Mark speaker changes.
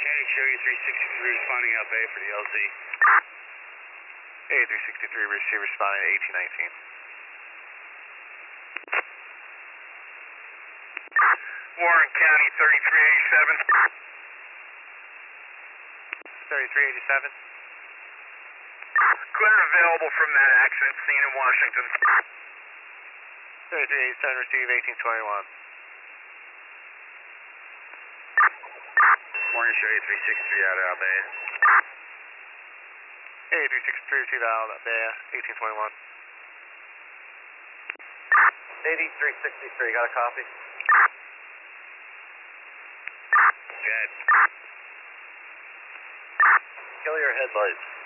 Speaker 1: Hey, show you 363 responding out Bay for the LZ.
Speaker 2: Hey, 363, receive responding to 1819.
Speaker 1: Warren County 3387.
Speaker 2: 3387.
Speaker 1: Clear available from that accident scene in Washington.
Speaker 2: 3387, receive 1821.
Speaker 1: Warren, show you 363 out of Bay.
Speaker 2: Hey, 363, receive out at Bay, 1821.
Speaker 3: 8363, got a copy?
Speaker 1: Good.
Speaker 3: Kill your headlights.